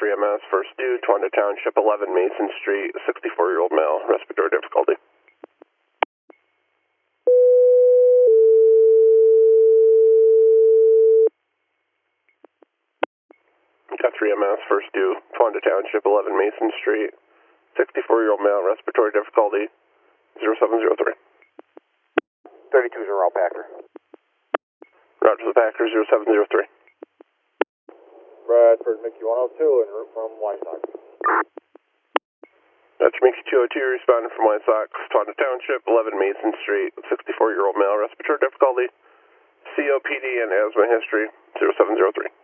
3MS, first due, Towanda Township, 11 Mason Street, 64-year-old male, respiratory difficulty. Got 3MS, first due, Towanda Township, 11 Mason Street, 64-year-old male, respiratory difficulty, 0703. 32's a raw Packer. Roger the Packer, 0703. Bradford, Mickey 102, en route from White Sox. That's Mickey 202, responding from White Sox, Towanda Township, 11 Mason Street, 64-year-old male, respiratory difficulty, COPD and asthma history, 0703.